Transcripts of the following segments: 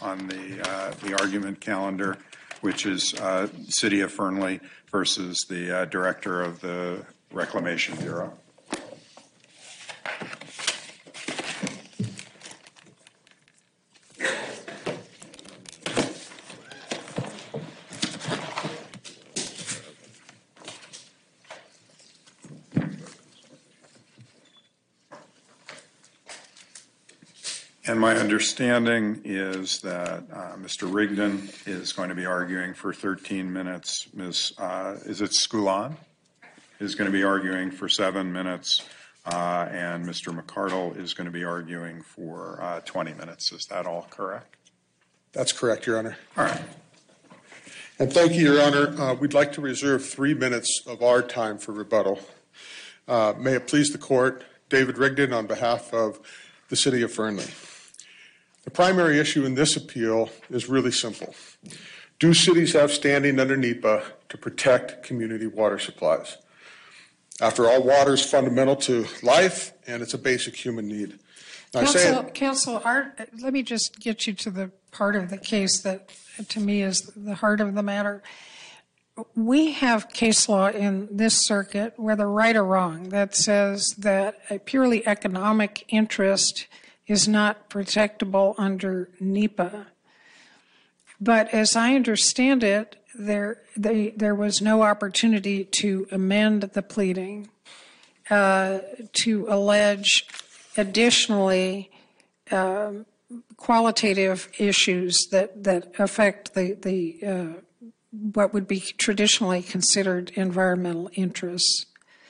on the argument calendar, which is City of Fernley versus the Director of the Reclamation Bureau. And my understanding is that Mr. Rigdon is going to be arguing for 13 minutes. Ms. Is it Scullon? Is going to be arguing for 7 minutes. And Mr. McCardle is going to be arguing for 20 minutes. Is that all correct? That's correct, Your Honor. All right. And thank you, Your Honor. We'd like to reserve 3 minutes of our time for rebuttal. May it please the Court, David Rigdon on behalf of the City of Fernley. The primary issue in this appeal is really simple. Do cities have standing under NEPA to protect community water supplies? After all, water is fundamental to life, and it's a basic human need. Counsel, let me just get you to the part of the case that, to me, is the heart of the matter. We have case law in this circuit, whether right or wrong, that says that a purely economic interest is not protectable under NEPA. But as I understand it, there was no opportunity to amend the pleading to allege additionally qualitative issues that affect the what would be traditionally considered environmental interests.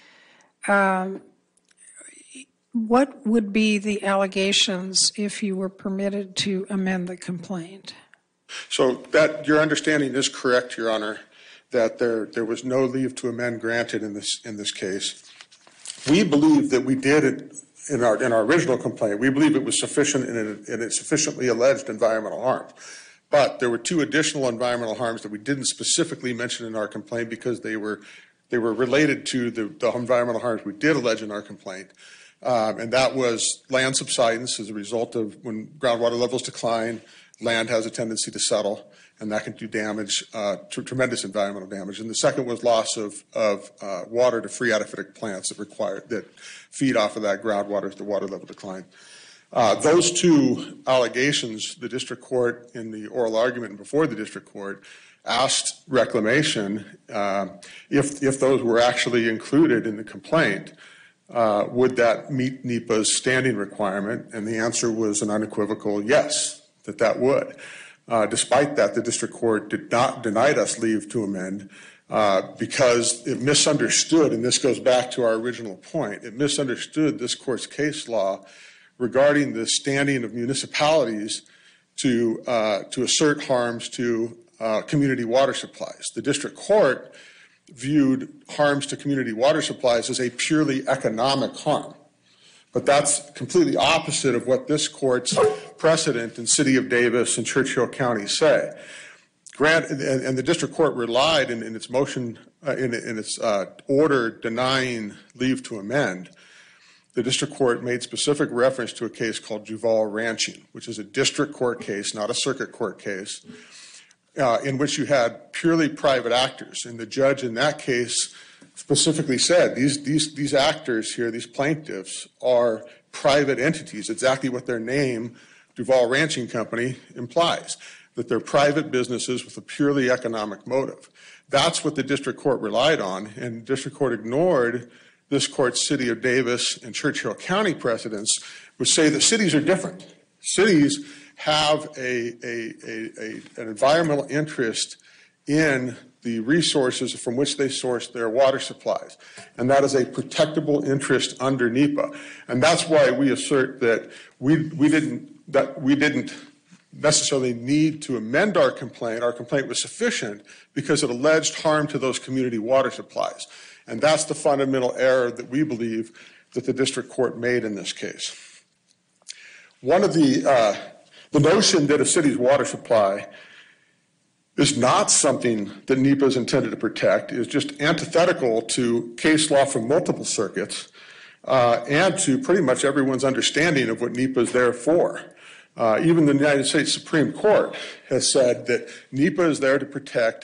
What would be the allegations if you were permitted to amend the complaint? So that your understanding is correct, Your Honor, that there was no leave to amend granted in this case. We believe that we did it in our original complaint. We believe it was sufficient and it sufficiently alleged environmental harms. But there were 2 additional environmental harms that we didn't specifically mention in our complaint because they were related to the environmental harms we did allege in our complaint. And that was land subsidence as a result of when groundwater levels decline, land has a tendency to settle, and that can do damage, tremendous environmental damage. And the second was loss of water to phreatophytic plants that feed off of that groundwater as the water level decline. Those 2 allegations, the district court in the oral argument and before the district court asked Reclamation if those were actually included in the complaint. Would that meet NEPA's standing requirement? And the answer was an unequivocal yes, that would. Despite that, the district court denied us leave to amend because it misunderstood, and this goes back to our original point, it misunderstood this court's case law regarding the standing of municipalities to assert harms to community water supplies. The district court viewed harms to community water supplies as a purely economic harm. But that's completely opposite of what this court's precedent in City of Davis and Churchill County say. And the district court relied in its motion, in its order denying leave to amend, the district court made specific reference to a case called Duval Ranching, which is a district court case, not a circuit court case, in which you had purely private actors. And the judge in that case specifically said these actors here, these plaintiffs, are private entities, exactly what their name, Duval Ranching Company, implies, that they're private businesses with a purely economic motive. That's what the district court relied on, and the district court ignored this court's City of Davis and Churchill County precedents, which say that cities are different. Cities have an environmental interest in the resources from which they source their water supplies, and that is a protectable interest under NEPA. And that's why we assert that we didn't necessarily need to amend our complaint. Our complaint was sufficient because it alleged harm to those community water supplies. And that's the fundamental error that we believe that the district court made in this case. One of the notion that a city's water supply is not something that NEPA is intended to protect is just antithetical to case law from multiple circuits and to pretty much everyone's understanding of what NEPA is there for. Even the United States Supreme Court has said that NEPA is there to protect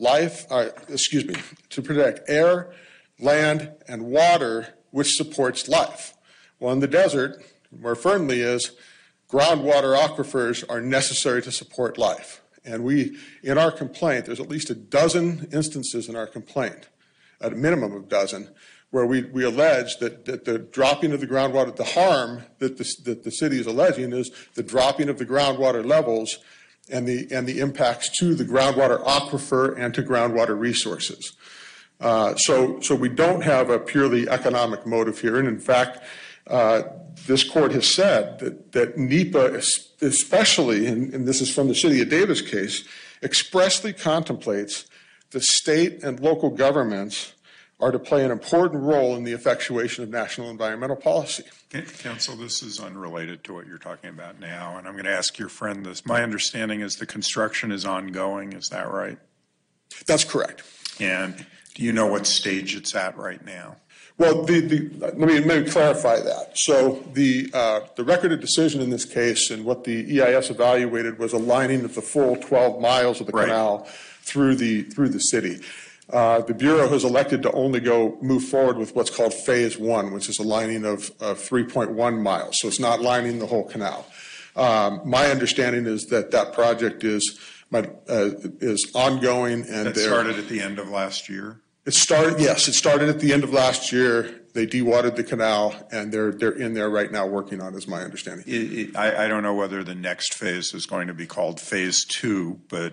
to protect air, land, and water, which supports life. Well, in the desert, more firmly is, groundwater aquifers are necessary to support life. And in our complaint, there's at least a dozen instances in our complaint, at a minimum of a dozen, where we allege that the dropping of the groundwater, the harm that the city is alleging is the dropping of the groundwater levels and the impacts to the groundwater aquifer and to groundwater resources. So we don't have a purely economic motive here. And in fact, this court has said that NEPA, especially, and this is from the City of Davis case, expressly contemplates the state and local governments are to play an important role in the effectuation of national environmental policy. Counsel, this is unrelated to what you're talking about now, and I'm going to ask your friend this. My understanding is the construction is ongoing. Is that right? That's correct. And do you know what stage it's at right now? Well, let me clarify that. So the record of decision in this case and what the EIS evaluated was a lining of the full 12 miles of the canal through the city. The Bureau has elected to only move forward with what's called Phase 1, which is a lining of 3.1 miles. So it's not lining the whole canal. My understanding is that project is ongoing. And that started at the end of last year? It started at the end of last year. They dewatered the canal, and they're in there right now working on it, is my understanding. I don't know whether the next phase is going to be called Phase 2, but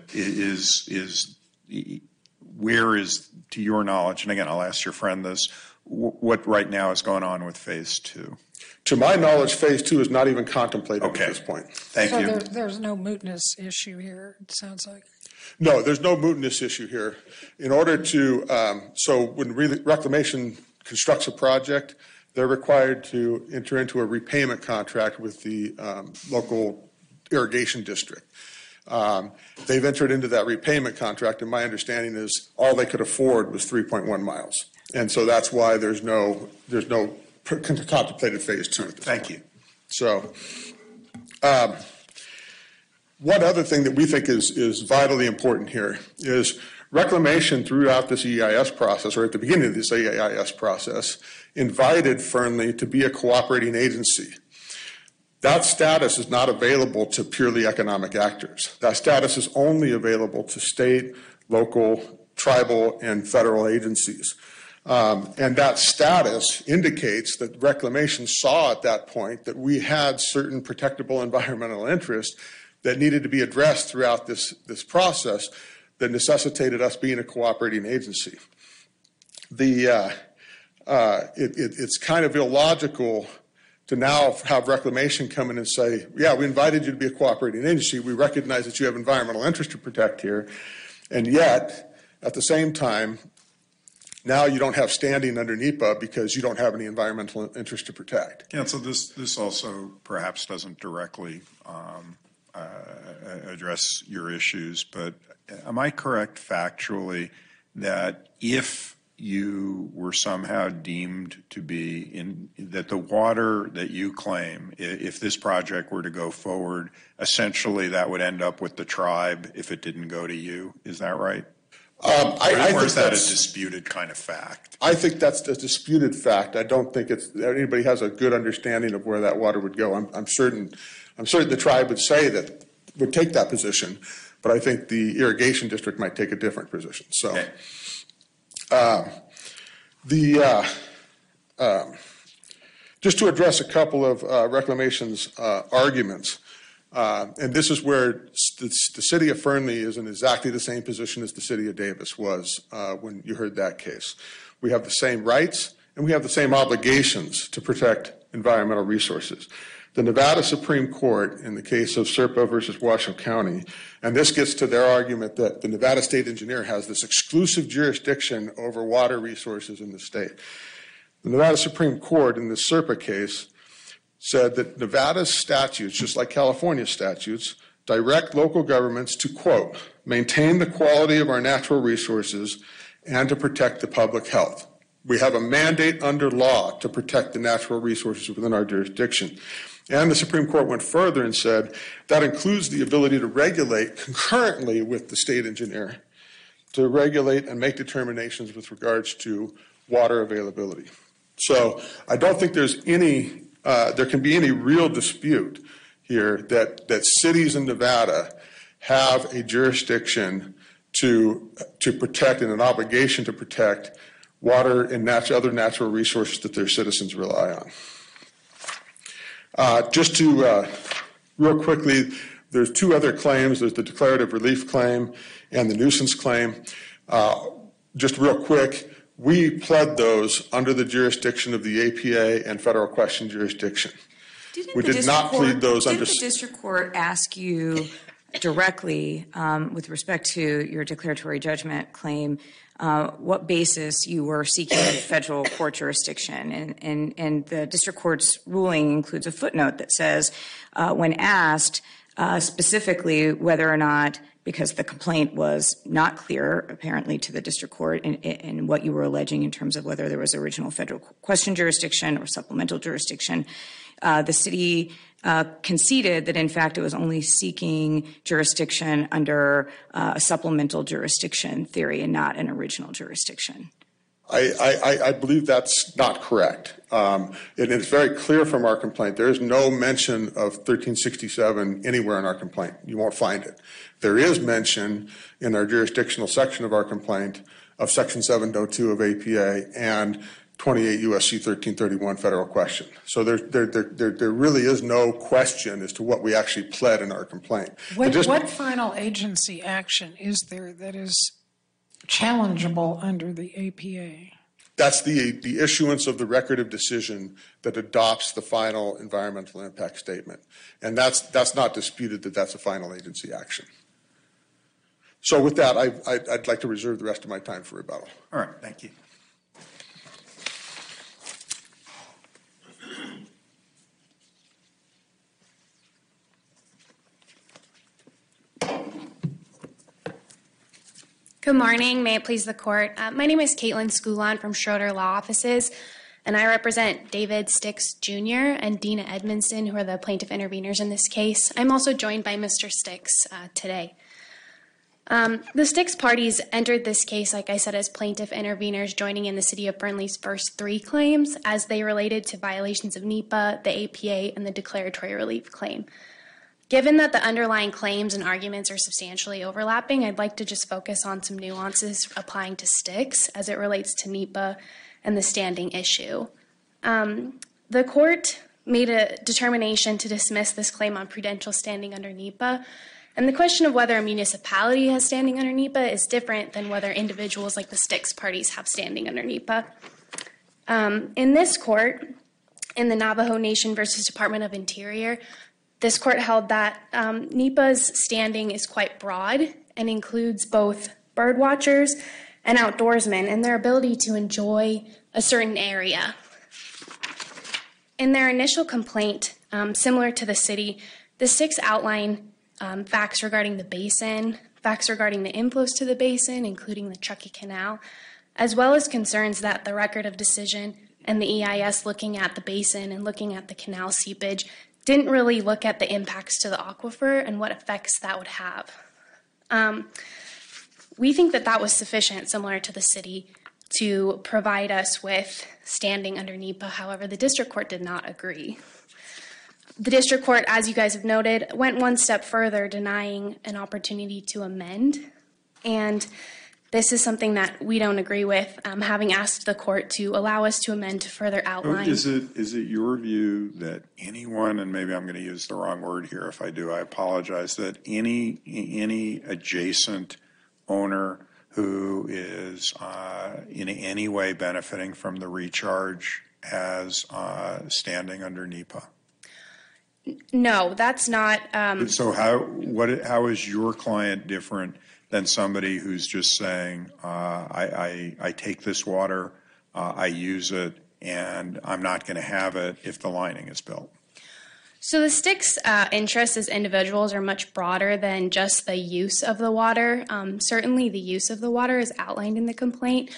where is, to your knowledge, and again, I'll ask your friend this, what right now is going on with Phase 2? To my knowledge, Phase 2 is not even contemplated at this point. Thank you. So there's no mootness issue here, it sounds like. No, there's no mootness issue here. In order to, so when Reclamation constructs a project, they're required to enter into a repayment contract with the local irrigation district. They've entered into that repayment contract, and my understanding is all they could afford was 3.1 miles. And so that's why there's no contemplated Phase 2 at this Thank point. you. So one other thing that we think is vitally important here is Reclamation throughout this EIS process, or at the beginning of this EIS process, invited Fernley to be a cooperating agency. That status is not available to purely economic actors. That status is only available to state, local, tribal, and federal agencies. And that status indicates that Reclamation saw at that point that we had certain protectable environmental interests that needed to be addressed throughout this process that necessitated us being a cooperating agency. It's kind of illogical to now have Reclamation come in and say, yeah, we invited you to be a cooperating agency. We recognize that you have environmental interest to protect here. And yet, at the same time, now you don't have standing under NEPA because you don't have any environmental interest to protect. Counsel, this also perhaps doesn't directly address your issues, but am I correct factually that if you were somehow deemed to be that the water that you claim, if this project were to go forward, essentially that would end up with the tribe if it didn't go to you? Is that right? Or is that a disputed kind of fact? I think that's a disputed fact. I don't think anybody has a good understanding of where that water would go. I'm certain the tribe would take that position, but I think the irrigation district might take a different position. So, just to address a couple of Reclamation's arguments, and this is where the city of Fernley is in exactly the same position as the city of Davis was when you heard that case. We have the same rights and we have the same obligations to protect environmental resources. The Nevada Supreme Court, in the case of Serpa versus Washoe County, and this gets to their argument that the Nevada State Engineer has this exclusive jurisdiction over water resources in the state. The Nevada Supreme Court, in the Serpa case, said that Nevada's statutes, just like California statutes, direct local governments to, quote, maintain the quality of our natural resources and to protect the public health. We have a mandate under law to protect the natural resources within our jurisdiction. And the Supreme Court went further and said that includes the ability to regulate concurrently with the state engineer, to regulate and make determinations with regards to water availability. So I don't think there can be any real dispute here that cities in Nevada have a jurisdiction to protect and an obligation to protect water and other natural resources that their citizens rely on. Just to real quickly, there's two other claims. There's the declarative relief claim and the nuisance claim. Just real quick, we pled those under the jurisdiction of the APA and federal question jurisdiction. We did not plead those under. Didn't the district court ask you directly, with respect to your declaratory judgment claim, what basis you were seeking federal court jurisdiction? And the district court's ruling includes a footnote that says, when asked specifically whether or not, because the complaint was not clear, apparently, to the district court in what you were alleging in terms of whether there was original federal question jurisdiction or supplemental jurisdiction, the city conceded that, in fact, it was only seeking jurisdiction under a supplemental jurisdiction theory and not an original jurisdiction. I believe that's not correct. It is very clear from our complaint. There is no mention of 1367 anywhere in our complaint. You won't find it. There is mention in our jurisdictional section of our complaint of Section 702 of APA and 28 U.S.C. 1331 federal question. So there really is no question as to what we actually pled in our complaint. What final agency action is there that is challengeable under the APA? That's the issuance of the record of decision that adopts the final environmental impact statement. And that's not disputed that that's a final agency action. So with that, I'd like to reserve the rest of my time for rebuttal. All right, thank you. Good morning. May it please the court. My name is Caitlin Skulon from Schroeder Law Offices, and I represent David Stix Jr. and Dina Edmondson, who are the plaintiff interveners in this case. I'm also joined by Mr. Stix today. The Stix parties entered this case, like I said, as plaintiff interveners, joining in the city of Fernley's first three claims as they related to violations of NEPA, the APA, and the declaratory relief claim. Given that the underlying claims and arguments are substantially overlapping, I'd like to just focus on some nuances applying to Stix as it relates to NEPA and the standing issue. The court made a determination to dismiss this claim on prudential standing under NEPA, and the question of whether a municipality has standing under NEPA is different than whether individuals like the Stix parties have standing under NEPA. In this court, in the Navajo Nation versus Department of Interior, this court held that NEPA's standing is quite broad and includes both bird watchers and outdoorsmen and their ability to enjoy a certain area. In their initial complaint, similar to the city, the Stix outline facts regarding the basin, facts regarding the inflows to the basin, including the Truckee Canal, as well as concerns that the record of decision and the EIS looking at the basin and looking at the canal seepage didn't really look at the impacts to the aquifer and what effects that would have. We think that that was sufficient, similar to the city, to provide us with standing under NEPA. However, the district court did not agree. The district court, as you guys have noted, went one step further, denying an opportunity to amend. And this is something that we don't agree with, having asked the court to allow us to amend to further outline. Is it your view that anyone, and maybe I'm going to use the wrong word here, if I do, I apologize, that any adjacent owner who is in any way benefiting from the recharge has standing under NEPA? No, that's not. So how is your client different than somebody who's just saying, I take this water, I use it, and I'm not going to have it if the lining is built? So the Stix interests as individuals are much broader than just the use of the water. Certainly the use of the water is outlined in the complaint.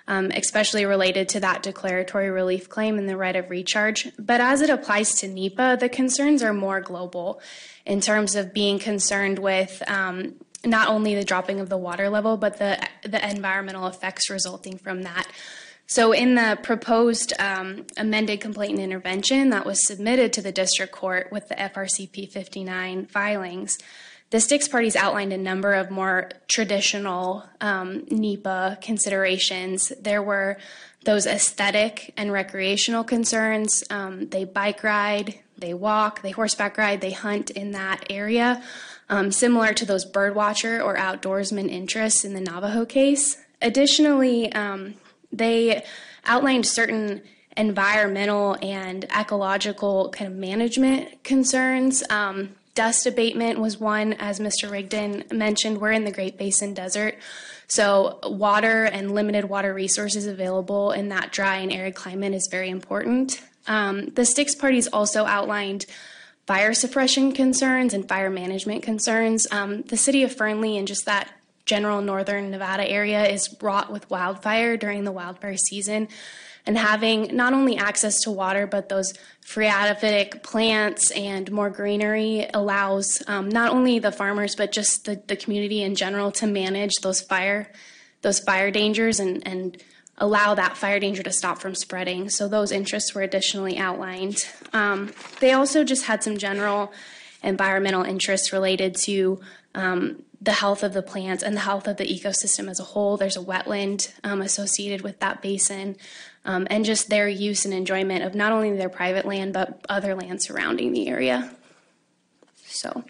especially related to that declaratory relief claim and the right of recharge. But as it applies to NEPA, the concerns are more global in terms of being concerned with not only the dropping of the water level, but the environmental effects resulting from that. So in the proposed amended complaint and intervention that was submitted to the district court with the FRCP 59 filings, the Sticks parties outlined a number of more traditional NEPA considerations. There were those aesthetic and recreational concerns. They bike ride, they walk, they horseback ride, they hunt in that area, similar to those birdwatcher or outdoorsman interests in the Navajo case. Additionally, they outlined certain environmental and ecological kind of management concerns. Dust abatement was one, as Mr. Rigdon mentioned. We're in the Great Basin Desert, so water and limited water resources available in that dry and arid climate is very important. The Sticks parties also outlined fire suppression concerns and fire management concerns. The city of Fernley and just that general northern Nevada area is wrought with wildfire during the wildfire season. And having not only access to water, but those phreatophytic plants and more greenery allows not only the farmers, but just the community in general to manage those fire dangers and allow that fire danger to stop from spreading. So those interests were additionally outlined. They also just had some general environmental interests related to the health of the plants and the health of the ecosystem as a whole. There's a wetland associated with that basin, and just their use and enjoyment of not only their private land, but other land surrounding the area. So,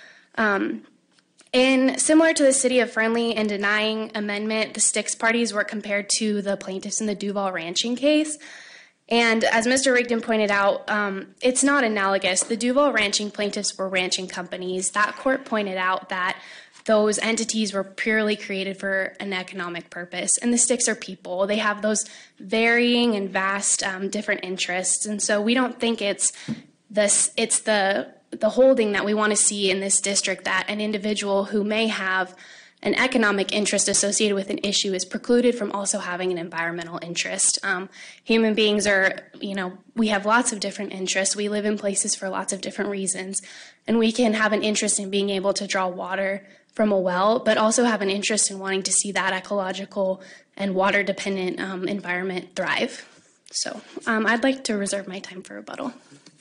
similar to the city of Fernley in denying amendment, the Sticks parties were compared to the plaintiffs in the Duval ranching case. And as Mr. Rigdon pointed out, it's not analogous. The Duval ranching plaintiffs were ranching companies. That court pointed out that those entities were purely created for an economic purpose. And the Sticks are people. They have those varying and vast different interests. And so we don't think it's the holding that we want to see in this district, that an individual who may have an economic interest associated with an issue is precluded from also having an environmental interest. Human beings we have lots of different interests. We live in places for lots of different reasons. And we can have an interest in being able to draw water from a well, but also have an interest in wanting to see that ecological and water-dependent environment thrive. So I'd like to reserve my time for rebuttal.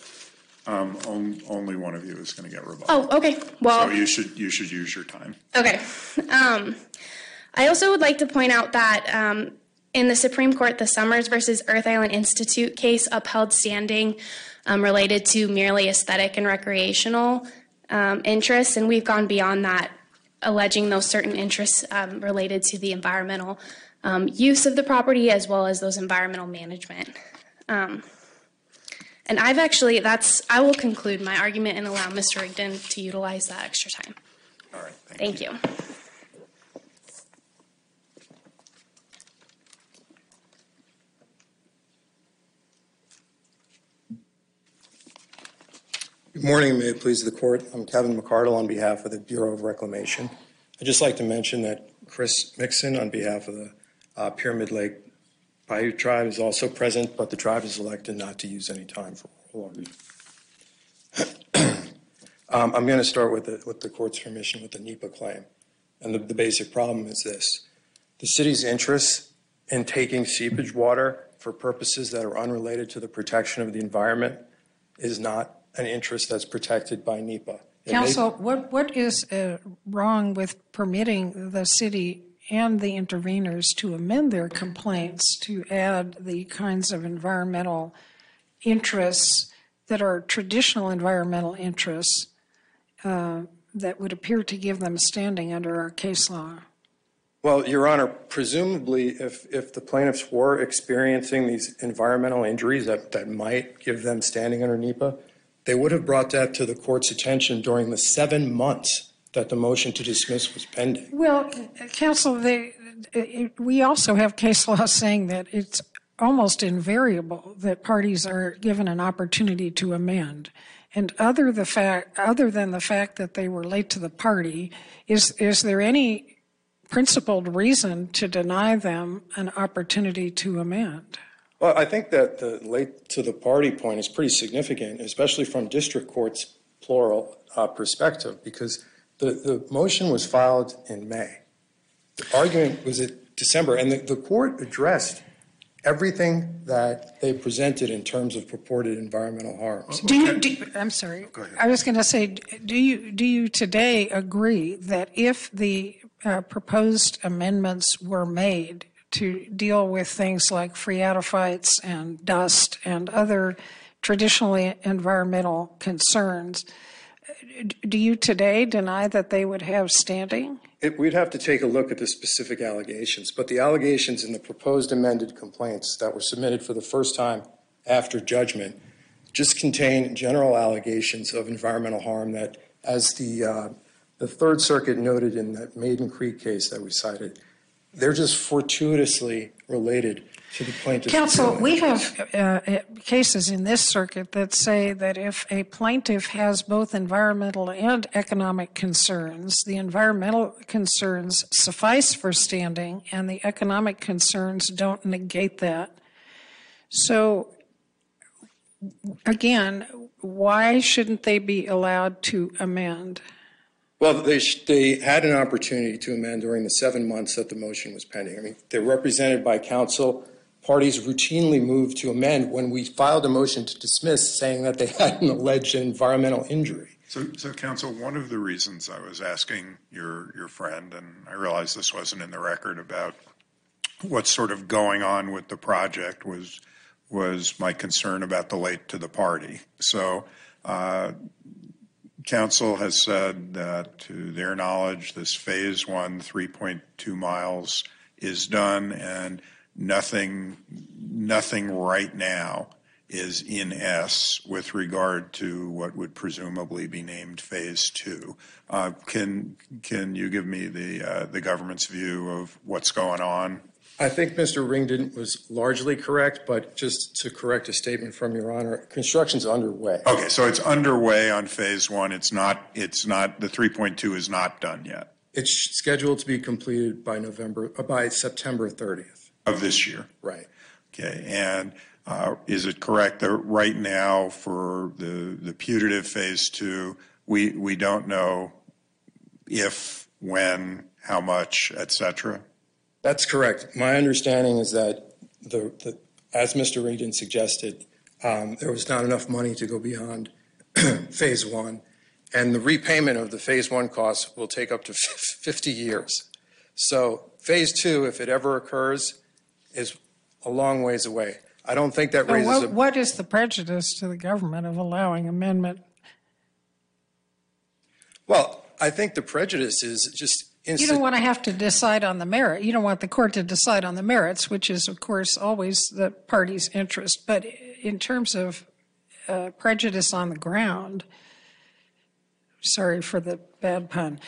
Only one of you is going to get rebuttal. Oh, okay. Well, so you should use your time. Okay. I also would like to point out that in the Supreme Court, the Summers versus Earth Island Institute case upheld standing related to merely aesthetic and recreational interests, and we've gone beyond that, alleging those certain interests related to the environmental use of the property as well as those environmental management. And I will conclude my argument and allow Mr. Rigdon to utilize that extra time. All right. Thank you. Good morning, may it please the court. I'm Kevin McCardle on behalf of the Bureau of Reclamation. I'd just like to mention that Chris Mixon on behalf of the Pyramid Lake Bayou tribe is also present, but the tribe has elected not to use any time for oral argument. I'm going to start with the court's permission with the NEPA claim. And the basic problem is this. The city's interest in taking seepage water for purposes that are unrelated to the protection of the environment is not an interest that's protected by NEPA. Counsel, what is wrong with permitting the city and the interveners to amend their complaints to add the kinds of environmental interests that are traditional environmental interests that would appear to give them standing under our case law? Well, Your Honor, presumably if the plaintiffs were experiencing these environmental injuries that might give them standing under NEPA, they would have brought that to the court's attention during the 7 months that the motion to dismiss was pending. Well, counsel, we also have case law saying that it's almost invariable that parties are given an opportunity to amend. And other than the fact that they were late to the party, is there any principled reason to deny them an opportunity to amend. Well, I think that the late to the party point is pretty significant, especially from district court's plural perspective, because the motion was filed in May. The argument was in December, and the court addressed everything that they presented in terms of purported environmental harms. I'm sorry. I was going to say, do you today agree that if the proposed amendments were made to deal with things like phreatophytes and dust and other traditionally environmental concerns, do you today deny that they would have standing? We'd have to take a look at the specific allegations, but the allegations in the proposed amended complaints that were submitted for the first time after judgment just contain general allegations of environmental harm that, as the Third Circuit noted in that Maiden Creek case that we cited, they're just fortuitously related to the plaintiff's Counsel, we have cases in this circuit that say that if a plaintiff has both environmental and economic concerns, the environmental concerns suffice for standing and the economic concerns don't negate that. So, again, why shouldn't they be allowed to amend? Well, they had an opportunity to amend during the 7 months that the motion was pending. I mean, they're represented by counsel. Parties routinely moved to amend when we filed a motion to dismiss saying that they had an alleged environmental injury. So counsel, one of the reasons I was asking your friend, and I realize this wasn't in the record, about what's sort of going on with the project was my concern about the late to the party. So counsel has said that, to their knowledge, this phase 1, 3.2 miles is done, and nothing right now is in S with regard to what would presumably be named phase 2. Can you give me the government's view of what's going on? I think Mr. Ringden was largely correct, but just to correct a statement from Your Honor, construction's underway. Okay, so it's underway on phase 1. It's not the 3.2 is not done yet. It's scheduled to be completed by September 30th. Of this year? Right. Okay, and is it correct that right now for the putative phase 2, we don't know if, when, how much, et cetera? That's correct. My understanding is that, as Mr. Ringden suggested, there was not enough money to go beyond phase 1, and the repayment of the phase 1 costs will take up to 50 years. So phase 2, if it ever occurs, is a long ways away. I don't think that raises what is the prejudice to the government of allowing amendment? Well, I think the prejudice is just You don't want to have to decide on the merit. You don't want the court to decide on the merits, which is, of course, always the party's interest. But in terms of prejudice on the ground, sorry for the bad pun,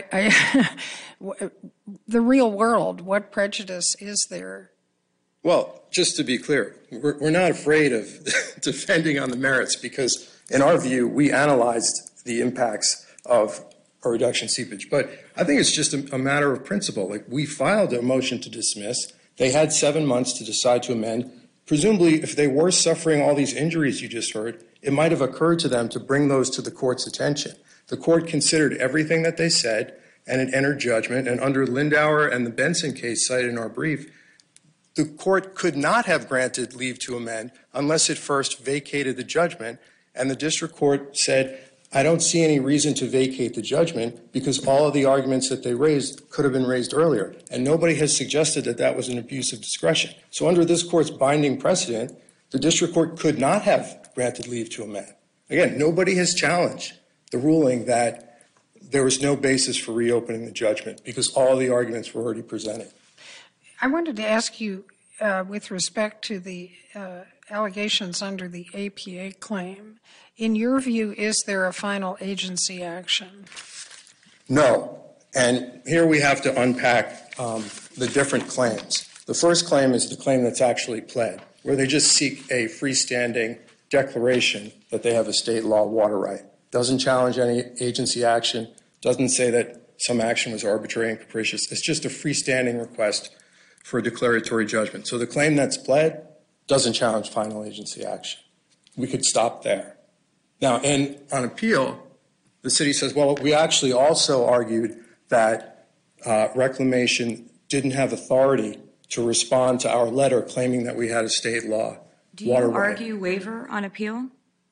the real world, what prejudice is there? Well, just to be clear, we're not afraid of defending on the merits because, in our view, we analyzed the impacts of a reduction seepage. But I think it's just a matter of principle. Like, we filed a motion to dismiss. They had 7 months to decide to amend. Presumably, if they were suffering all these injuries you just heard, it might have occurred to them to bring those to the court's attention. The court considered everything that they said, and it entered judgment. And under Lindauer and the Benson case cited in our brief, the court could not have granted leave to amend unless it first vacated the judgment. And the district court said, I don't see any reason to vacate the judgment because all of the arguments that they raised could have been raised earlier. And nobody has suggested that that was an abuse of discretion. So under this court's binding precedent, the district court could not have granted leave to amend. Again, nobody has challenged the ruling that there was no basis for reopening the judgment because all the arguments were already presented. I wanted to ask you, with respect to the allegations under the APA claim, in your view, is there a final agency action? No. And here we have to unpack the different claims. The first claim is the claim that's actually pled, where they just seek a freestanding declaration that they have a state law water right. Doesn't challenge any agency action, doesn't say that some action was arbitrary and capricious. It's just a freestanding request for a declaratory judgment. So the claim that's pled doesn't challenge final agency action. We could stop there. Now, on appeal, the city says, well, we actually also argued that Reclamation didn't have authority to respond to our letter claiming that we had a state law Do you waterway. argue waiver on appeal?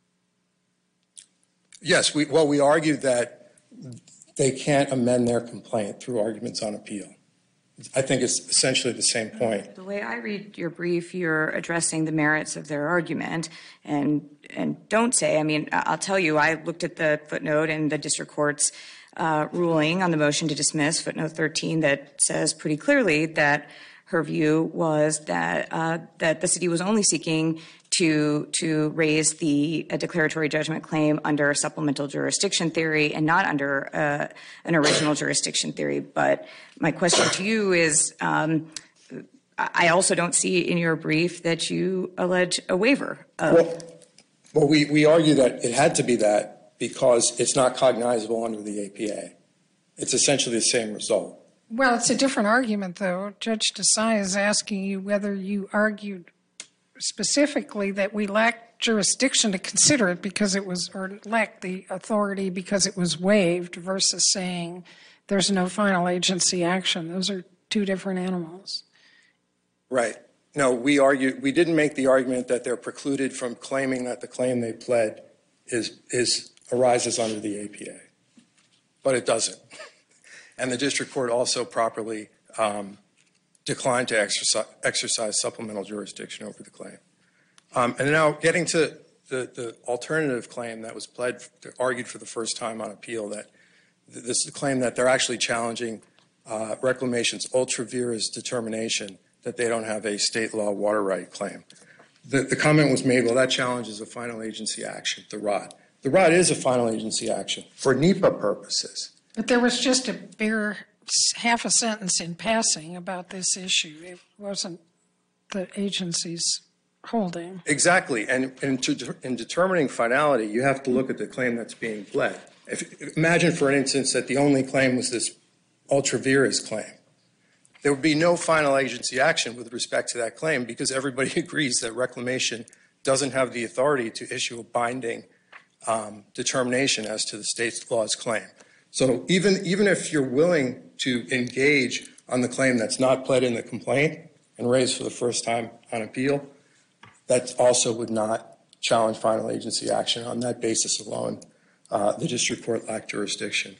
Yes, we argued that they can't amend their complaint through arguments on appeal. I think it's essentially the same point. The way I read your brief, you're addressing the merits of their argument and don't say, I mean, I'll tell you, I looked at the footnote in the district court's ruling on the motion to dismiss, footnote 13, that says pretty clearly that her view was that the city was only seeking to raise a declaratory judgment claim under a supplemental jurisdiction theory and not under an original jurisdiction theory. But my question to you is, I also don't see in your brief that you allege a waiver. Well, we argue that it had to be that because it's not cognizable under the APA. It's essentially the same result. Well, it's a different argument, though. Judge Desai is asking you whether you argued specifically that we lacked jurisdiction to consider it because it was, or lacked the authority because it was waived versus saying there's no final agency action. Those are two different animals. Right. No, we didn't make the argument that they're precluded from claiming that the claim they pled arises under the APA. But it doesn't. And the district court also properly declined to exercise supplemental jurisdiction over the claim. And now getting to the alternative claim that was argued for the first time on appeal, that this is a claim that they're actually challenging Reclamation's ultra vires determination that they don't have a state law water right claim. The comment was made, well, that challenges a final agency action, the ROD. The ROD is a final agency action for NEPA purposes. But there was just a bare half a sentence in passing about this issue. It wasn't the agency's holding. Exactly. And in determining finality, you have to look at the claim that's being pled. Imagine, for instance, that the only claim was this ultra vires claim. There would be no final agency action with respect to that claim because everybody agrees that Reclamation doesn't have the authority to issue a binding determination as to the state's law's claim. So even if you're willing to engage on the claim that's not pled in the complaint and raised for the first time on appeal, that also would not challenge final agency action. On that basis alone, the district court lacked jurisdiction.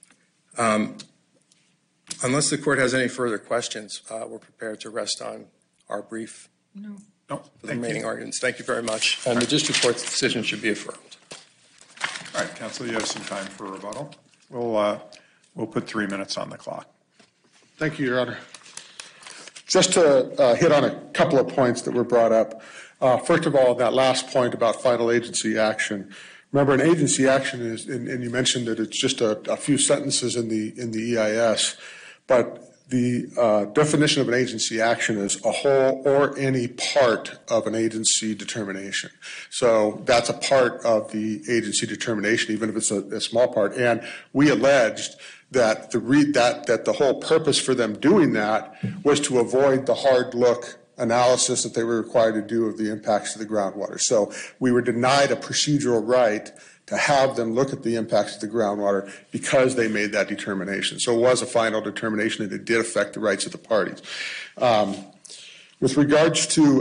Unless the court has any further questions, we're prepared to rest on our brief for the remaining arguments. Thank you very much. And the district court's decision should be affirmed. All right, counsel, you have some time for rebuttal. We'll put 3 minutes on the clock. Thank you, Your Honor. Just to hit on a couple of points that were brought up. First of all, that last point about final agency action. Remember, an agency action is, and you mentioned that it's just a few sentences in the EIS, but the definition of an agency action is a whole or any part of an agency determination. So that's a part of the agency determination, even if it's a small part. And we alleged that the whole purpose for them doing that was to avoid the hard look analysis that they were required to do of the impacts to the groundwater. So we were denied a procedural right to have them look at the impacts of the groundwater because they made that determination. So it was a final determination and it did affect the rights of the parties. With regards to,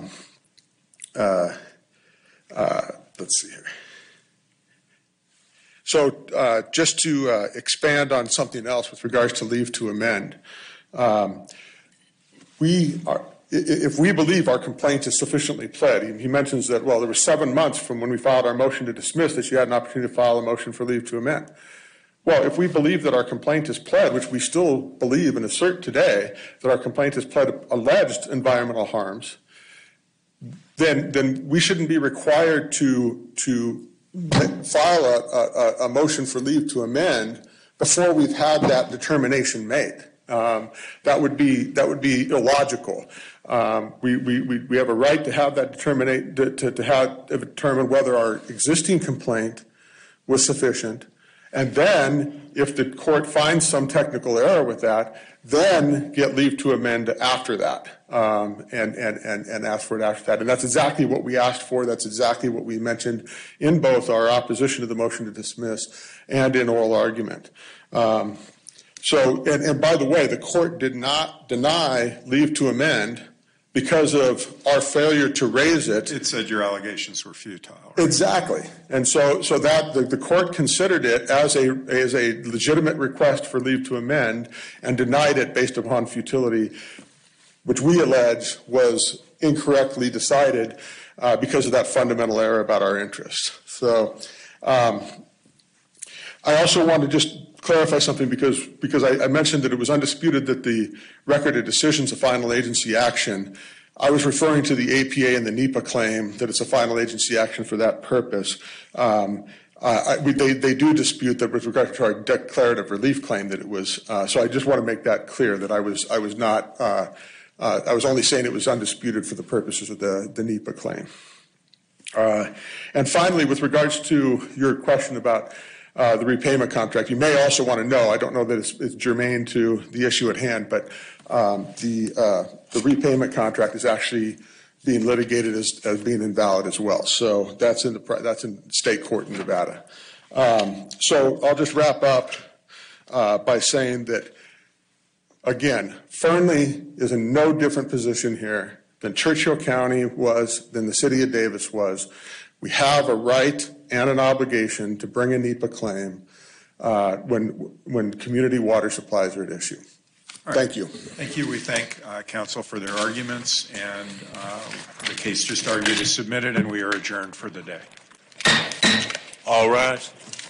let's see here. So just to expand on something else with regards to leave to amend, if we believe our complaint is sufficiently pled, he mentions that, well, there were 7 months from when we filed our motion to dismiss that you had an opportunity to file a motion for leave to amend. Well, if we believe that our complaint is pled, which we still believe and assert today that our complaint is pled alleged environmental harms, then we shouldn't be required to file a motion for leave to amend before we've had that determination made. That would be illogical. We have a right to have that determine whether our existing complaint was sufficient And then, if the court finds some technical error with that, then get leave to amend after that, and ask for it after that. And that's exactly what we asked for. That's exactly what we mentioned in both our opposition to the motion to dismiss and in oral argument. And by the way, the court did not deny leave to amend because of our failure to raise it. It said your allegations were futile. Right? Exactly. And so that the court considered it as a legitimate request for leave to amend and denied it based upon futility, which we allege was incorrectly decided because of that fundamental error about our interests. So I also want to just clarify something because I mentioned that it was undisputed that the record of decisions of final agency action. I was referring to the APA and the NEPA claim that it's a final agency action for that purpose. They do dispute that with regard to our declarative relief claim that it was. So I just want to make that clear that I was not. I was only saying it was undisputed for the purposes of the NEPA claim. And finally, with regards to your question about the repayment contract, you may also want to know, I don't know that it's germane to the issue at hand, but the repayment contract is actually being litigated as being invalid as well. So that's in state court in Nevada. So I'll just wrap up by saying that, again, Fernley is in no different position here than Churchill County was, than the city of Davis was. We have a right and an obligation to bring a NEPA claim when community water supplies are at issue. Right. Thank you. Thank you. We thank counsel for their arguments, and the case just argued is submitted, and we are adjourned for the day. All rise.